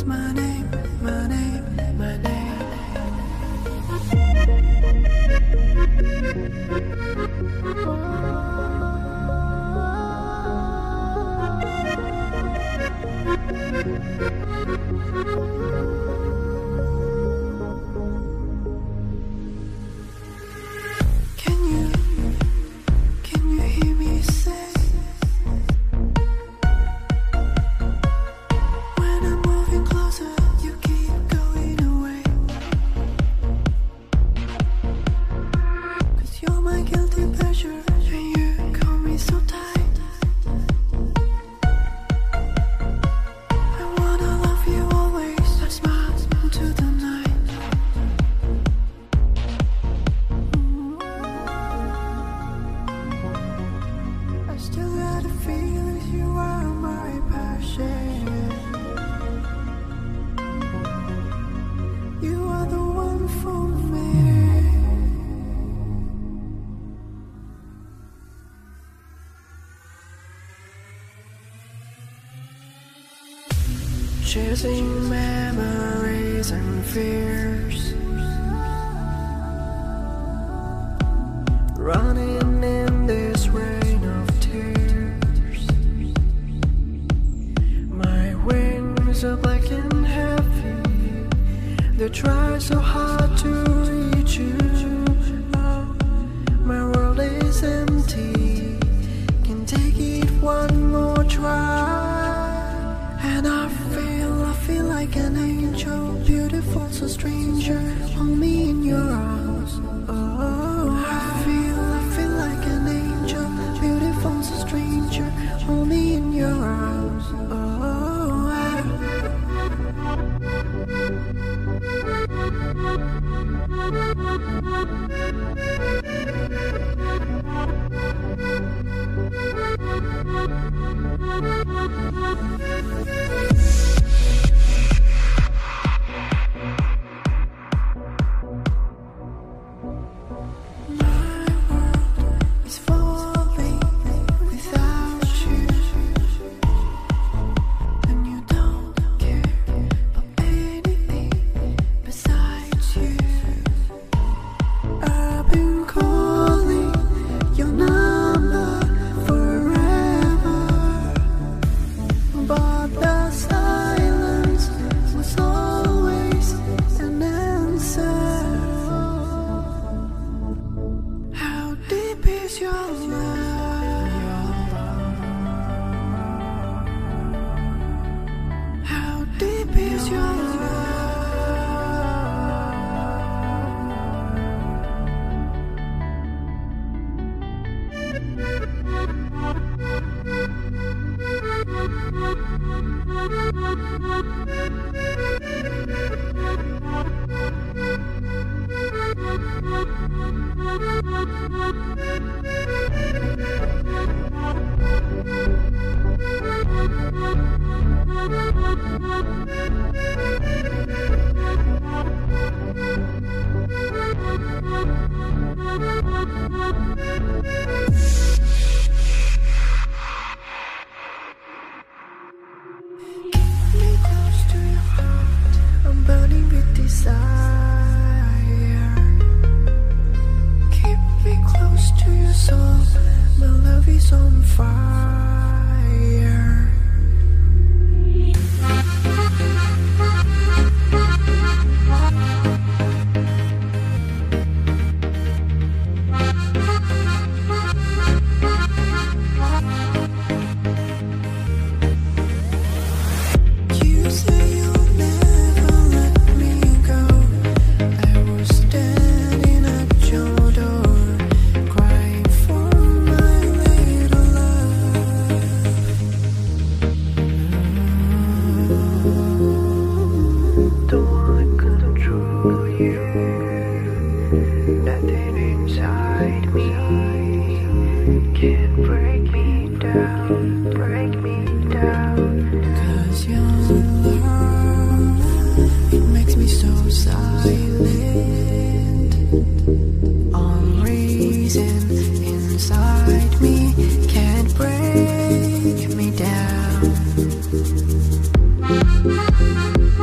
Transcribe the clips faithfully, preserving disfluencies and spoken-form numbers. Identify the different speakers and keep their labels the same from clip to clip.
Speaker 1: is my name, my name, my name. Can you, can you hear me say, when I'm moving closer, you keep going away? 'Cause you're my guilty pleasure, and you call me so tight. I wanna love you always, I smile into the night. I still got a feeling you are my passion. You are the one for me. Chasing memories and fears, running in this rain of tears. My wings are black and heavy, they try so hard to reach you. My world is empty, can take it one more try. And I feel, I feel like an angel, beautiful, so stranger, hold me in your arms. Oh, I feel, I feel like an angel, beautiful, so stranger, hold me in your arms. Oh, I is falling without you, and you don't care about anything besides you. I've been calling your number forever, but the silence was always an answer. How deep is your love? How deep is your love? Keep me close to your heart, I'm burning with desire. Keep me close to your soul, my love is on fire. You say you'll never let me go. I was standing at your door, crying for my little love. Don't wanna control you, nothing inside me can break me down, break me down. 'Cause your love, it makes me so silent. All reason inside me can't break me down.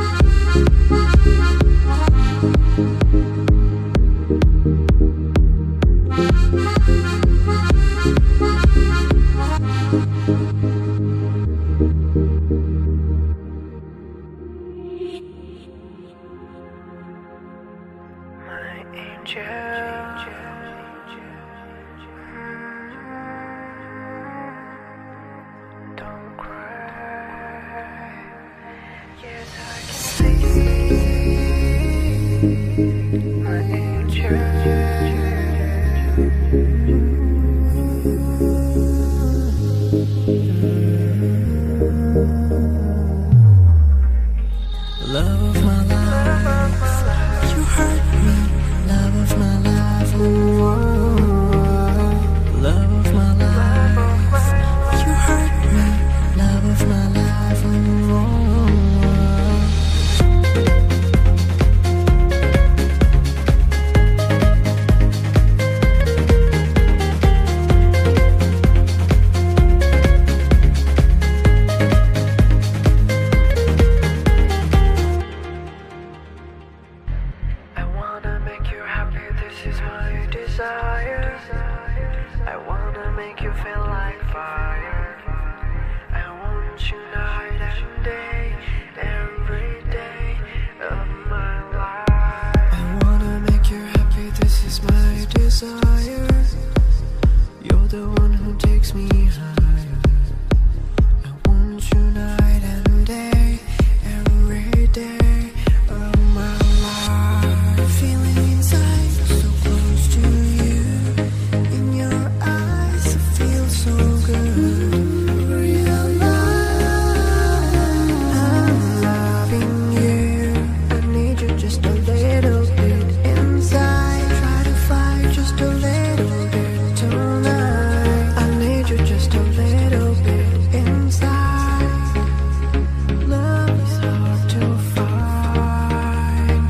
Speaker 1: Love of my life, you hurt me. Love of my life, ooh, love of my life, you hurt me. Love of my life, ooh. I wanna make you feel like fire. I want you night and day, every day of my life. I wanna make you happy, this is my desire. You're the one who takes me higher. I want you night and day, every day of my life. Feeling inside, so close to you. In your eyes, I feel so good. Realize I'm loving you. I need you just a little bit inside. Try to fight just a little bit tonight. I need you just a little bit inside. Love is hard to find.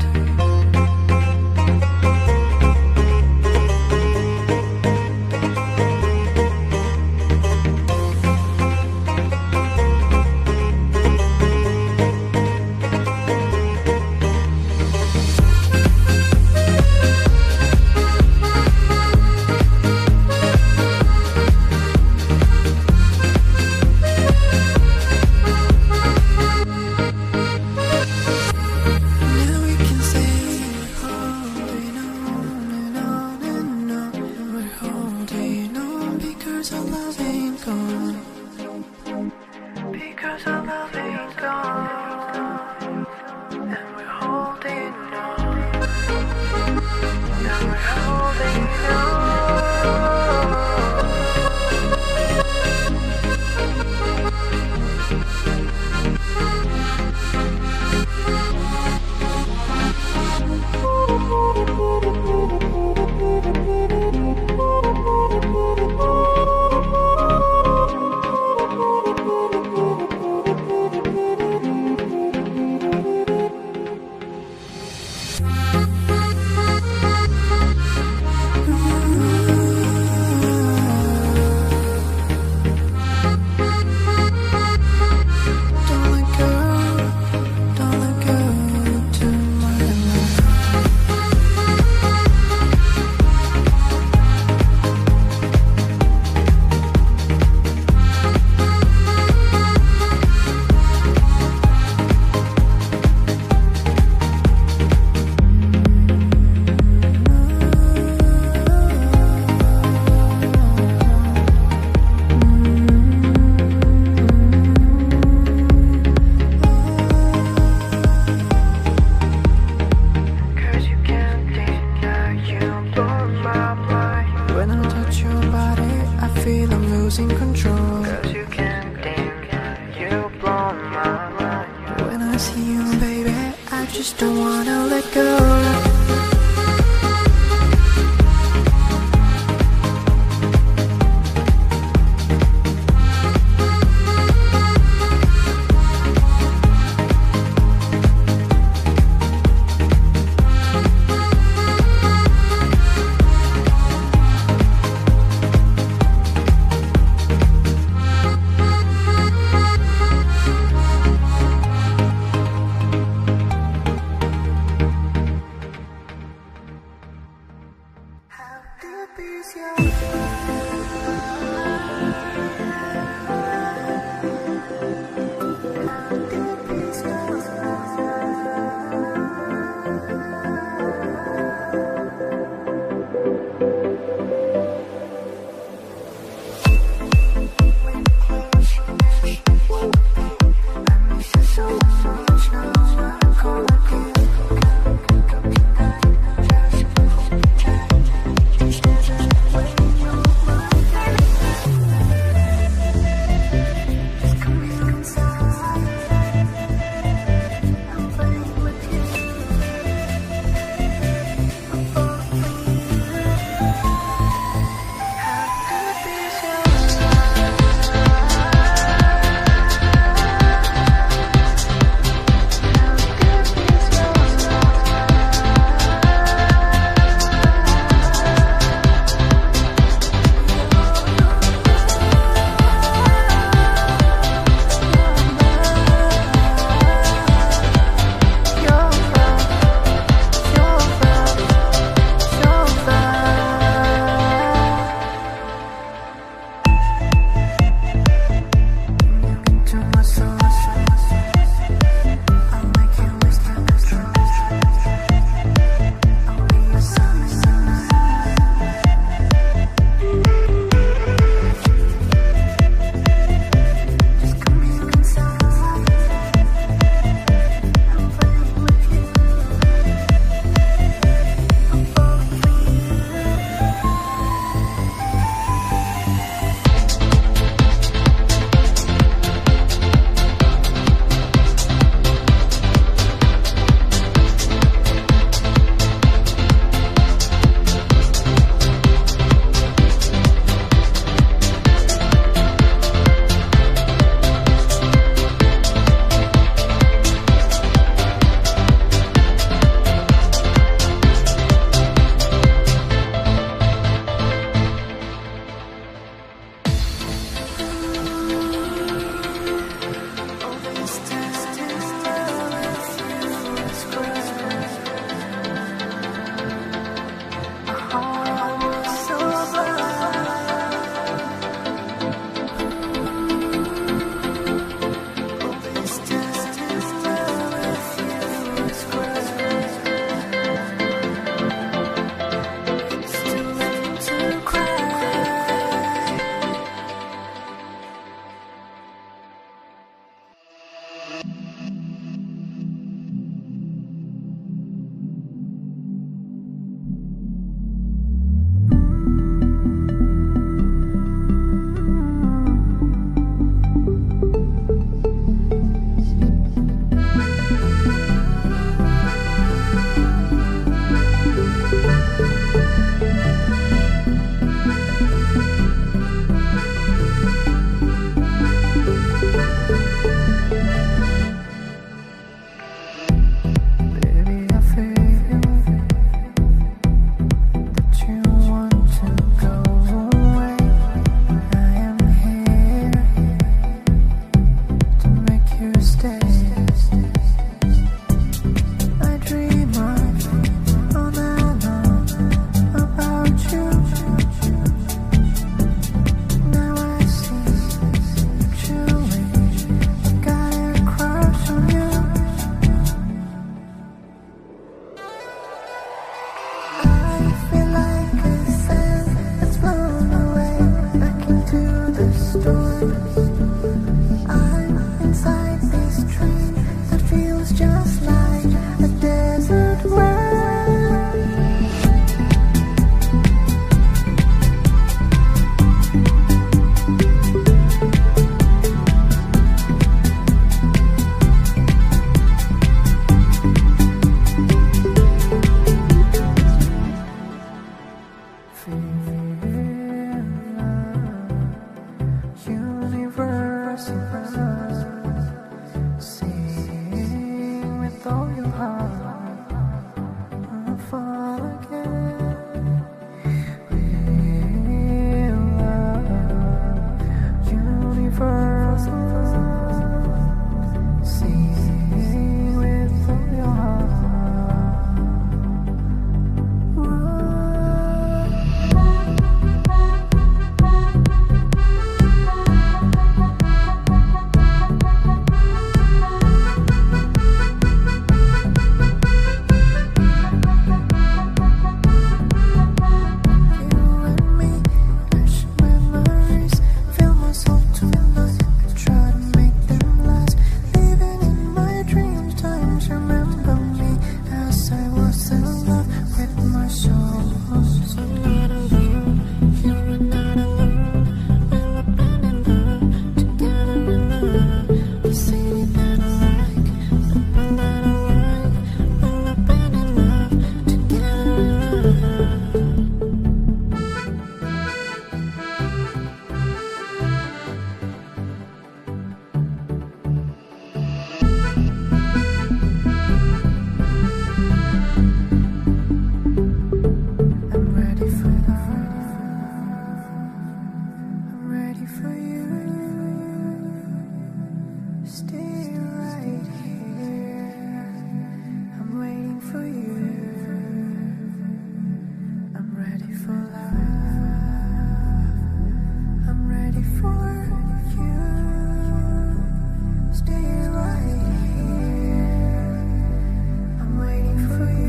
Speaker 1: Now we can say holding on and on and on. We're holding on because our love ain't gone. Because our love ain't gone. And we're holding on. And we're holding on. Don't let go, don't let go to my love. Cause you can't deny you blow my mind. When I touch your body, I feel I'm losing control. Cause you can't deny you blow my mind. When I see you, baby, I just don't wanna let go. ready for you. Stay right here. I'm waiting for you. I'm ready for love. I'm ready for you. Stay right here. I'm waiting for you.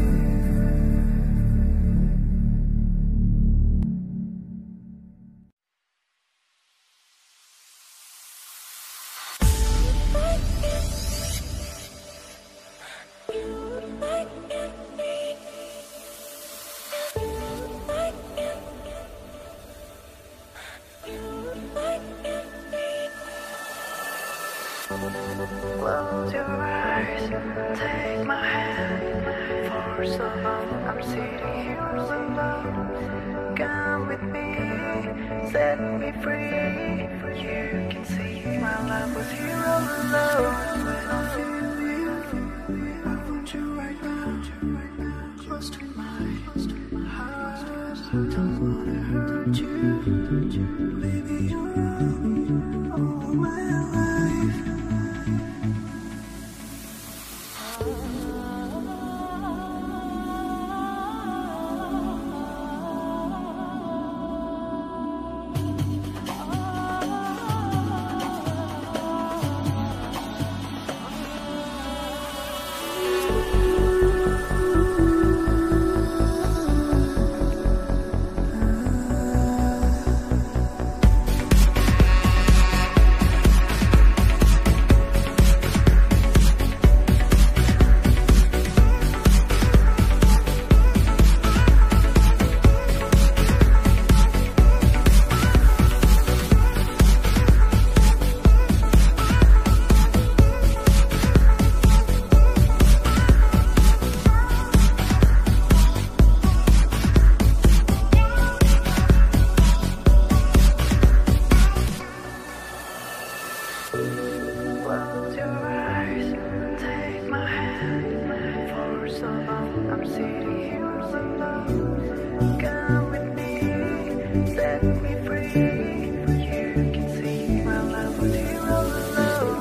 Speaker 1: Close your eyes, take my hand. For so long I'm sitting here alone. Come with me, set me free. You can see my love was here all alone. When I feel you, I want you right now, close to my heart. Don't wanna hurt you, baby, you're all my life. Close your eyes, take my hand. For so long I'm sitting here alone. Come with me, set me free. You can see my love was here all alone.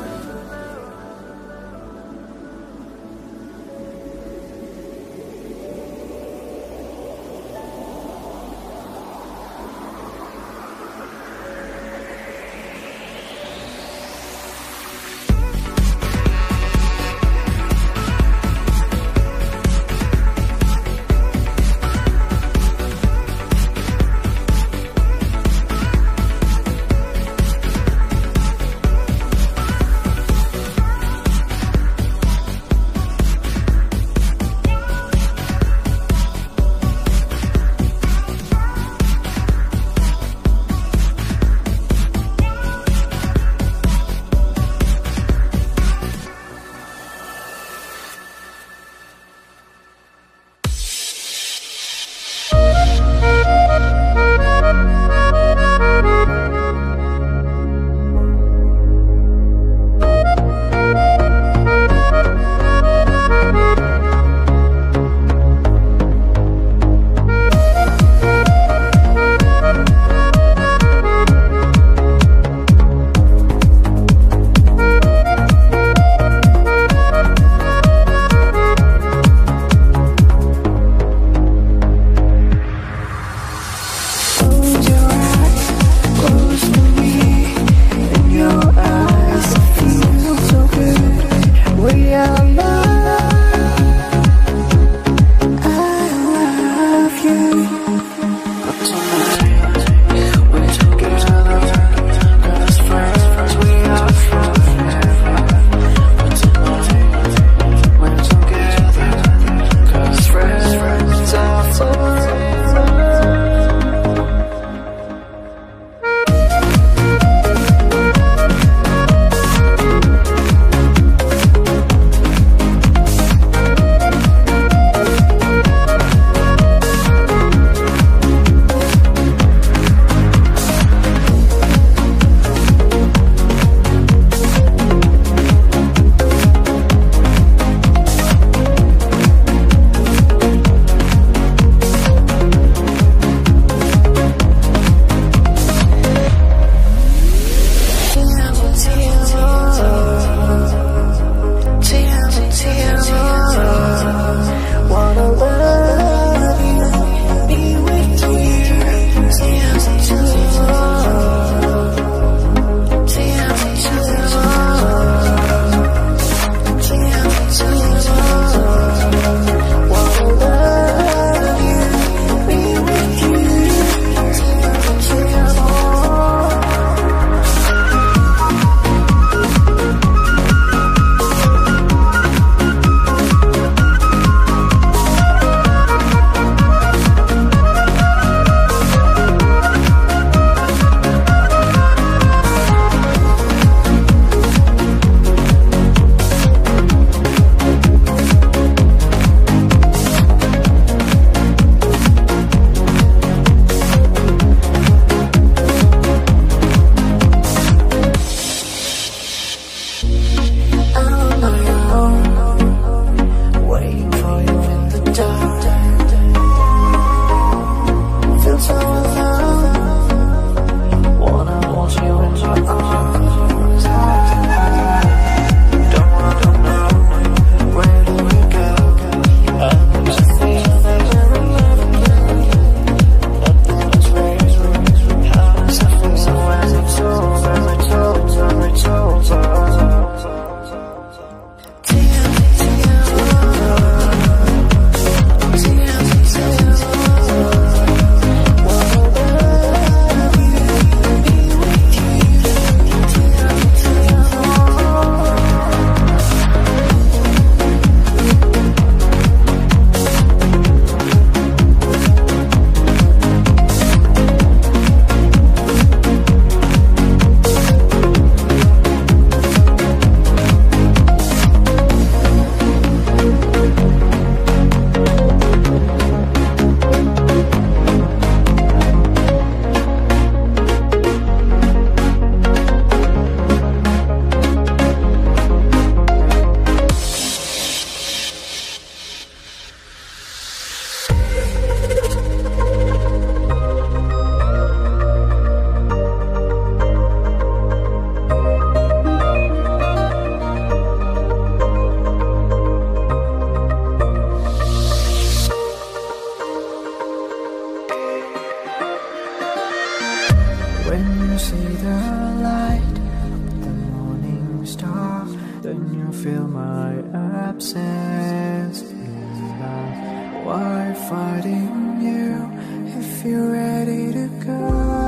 Speaker 1: When you see the light of the morning star, then you feel my absence. Why fighting you if you're ready to go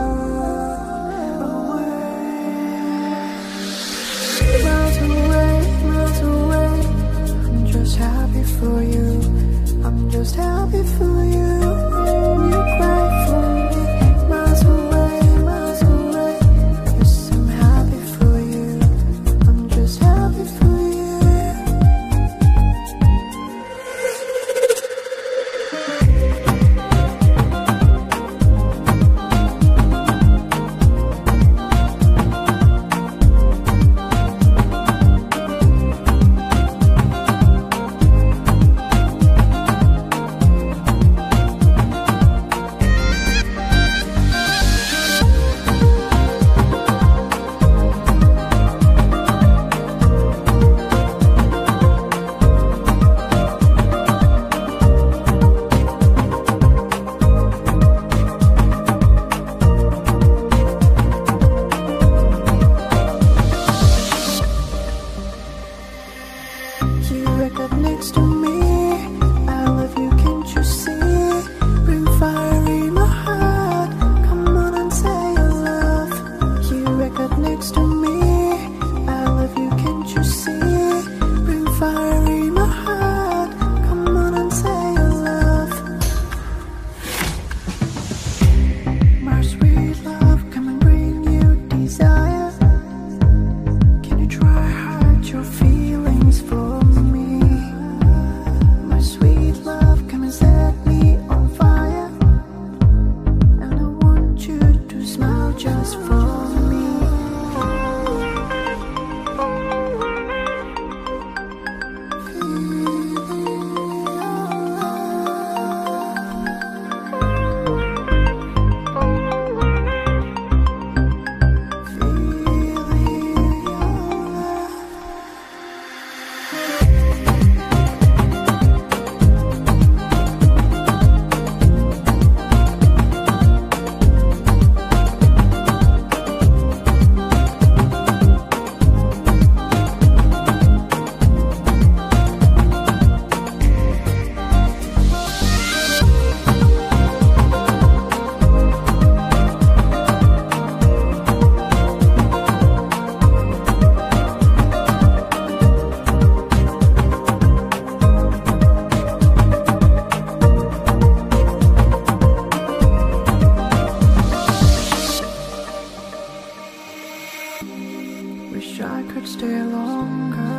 Speaker 1: away? Miles away, miles away, I'm just happy for you. I'm just happy for you. When you cry for me, miles away, miles away. Yes, I'm happy for you. I'm just happy for you. You wake up next to me, I love you, can't you see? Bring fire in my heart, come on and say you love. You wake up next to me, I love you, can't you see? Bring fire in my heart, come on and say you love. My sweet love, come and bring you desire. Can you try hide your feelings for just for me? Wish I could stay longer.